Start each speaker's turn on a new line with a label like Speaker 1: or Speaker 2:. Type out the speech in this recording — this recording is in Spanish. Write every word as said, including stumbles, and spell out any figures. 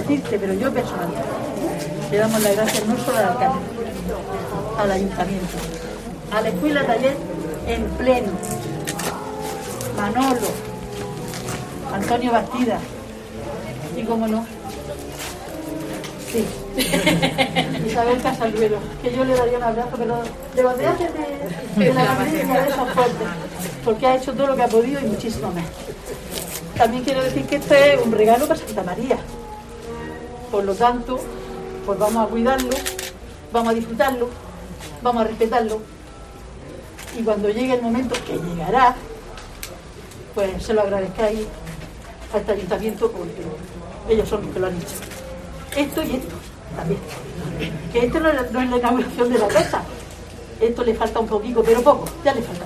Speaker 1: decirte, pero yo personalmente le damos las gracias no solo al alcalde, al ayuntamiento, a la escuela taller en pleno, Manolo, Antonio Bastida y, como no, sí, Isabel Casalduero, que yo le daría un abrazo, pero de los de antes de, de la pandemia, de esos fuertes, porque ha hecho todo lo que ha podido y muchísimo más. También quiero decir que este es un regalo para Santa María, por lo tanto, pues vamos a cuidarlo, vamos a disfrutarlo, vamos a respetarlo, y cuando llegue el momento, que llegará, pues se lo agradezcáis a este ayuntamiento, porque ellos son los que lo han hecho. Esto y esto también. Que esto no es, no es la inauguración de la casa. Esto le falta un poquito, pero poco, ya le falta.